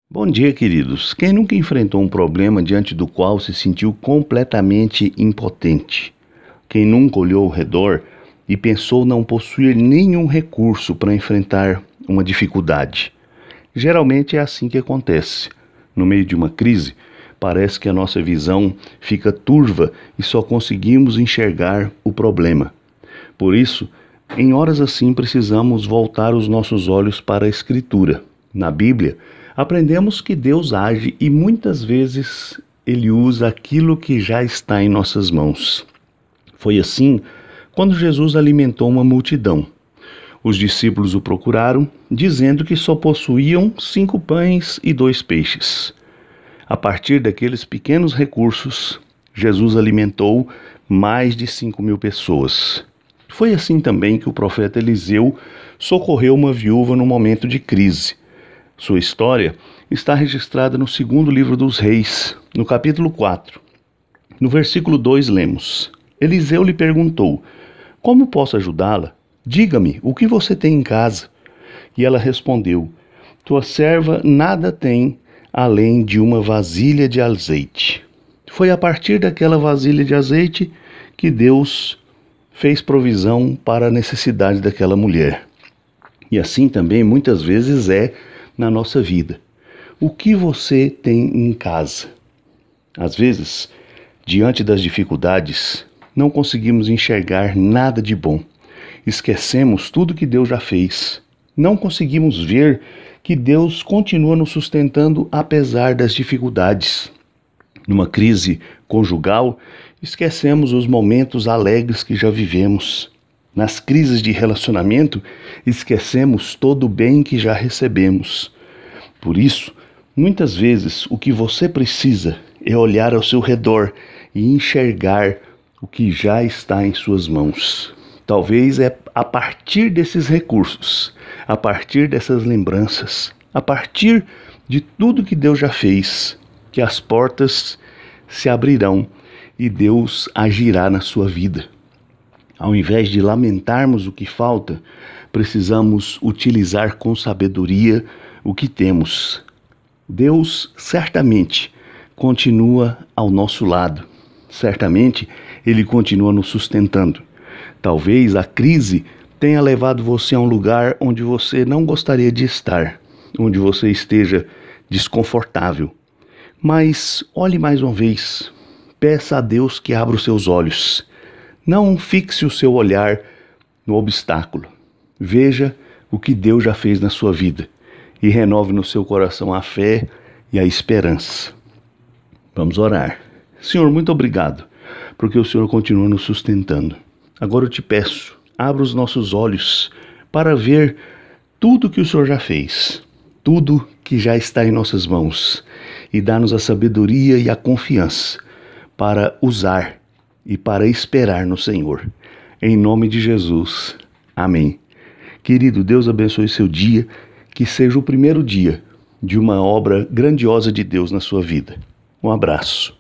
Bom dia, queridos. Quem nunca enfrentou um problema diante do qual se sentiu completamente impotente? Quem nunca olhou ao redor e pensou não possuir nenhum recurso para enfrentar uma dificuldade? Geralmente é assim que acontece. No meio de uma crise, parece que a nossa visão fica turva e só conseguimos enxergar o problema. Por isso, em horas assim, precisamos voltar os nossos olhos para a Escritura. Na Bíblia, aprendemos que Deus age e muitas vezes Ele usa aquilo que já está em nossas mãos. Foi assim quando Jesus alimentou uma multidão. Os discípulos o procuraram, dizendo que só possuíam 5 pães e 2 peixes. A partir daqueles pequenos recursos, Jesus alimentou mais de 5.000 pessoas. Foi assim também que o profeta Eliseu socorreu uma viúva no momento de crise. Sua história está registrada no segundo livro dos Reis, no capítulo 4. No versículo 2 lemos: Eliseu lhe perguntou: Como posso ajudá-la? Diga-me, o que você tem em casa? E ela respondeu: Tua serva nada tem além de uma vasilha de azeite. Foi a partir daquela vasilha de azeite que Deus fez provisão para a necessidade daquela mulher. E assim também muitas vezes é na nossa vida. O que você tem em casa? Às vezes, diante das dificuldades, não conseguimos enxergar nada de bom. Esquecemos tudo que Deus já fez. Não conseguimos ver que Deus continua nos sustentando apesar das dificuldades. Numa crise conjugal, esquecemos os momentos alegres que já vivemos. Nas crises de relacionamento, esquecemos todo o bem que já recebemos. Por isso, muitas vezes o que você precisa é olhar ao seu redor e enxergar o que já está em suas mãos. Talvez é a partir desses recursos, a partir dessas lembranças, a partir de tudo que Deus já fez, que as portas se abrirão e Deus agirá na sua vida. Ao invés de lamentarmos o que falta, precisamos utilizar com sabedoria o que temos. Deus certamente continua ao nosso lado. Certamente Ele continua nos sustentando. Talvez a crise tenha levado você a um lugar onde você não gostaria de estar, onde você esteja desconfortável. Mas olhe mais uma vez, peça a Deus que abra os seus olhos. Não fixe o seu olhar no obstáculo. Veja o que Deus já fez na sua vida e renove no seu coração a fé e a esperança. Vamos orar. Senhor, muito obrigado, porque o Senhor continua nos sustentando. Agora eu te peço, abra os nossos olhos para ver tudo que o Senhor já fez, tudo que já está em nossas mãos, e dá-nos a sabedoria e a confiança para usar e para esperar no Senhor. Em nome de Jesus. Amém. Querido, Deus abençoe seu dia, que seja o primeiro dia de uma obra grandiosa de Deus na sua vida. Um abraço.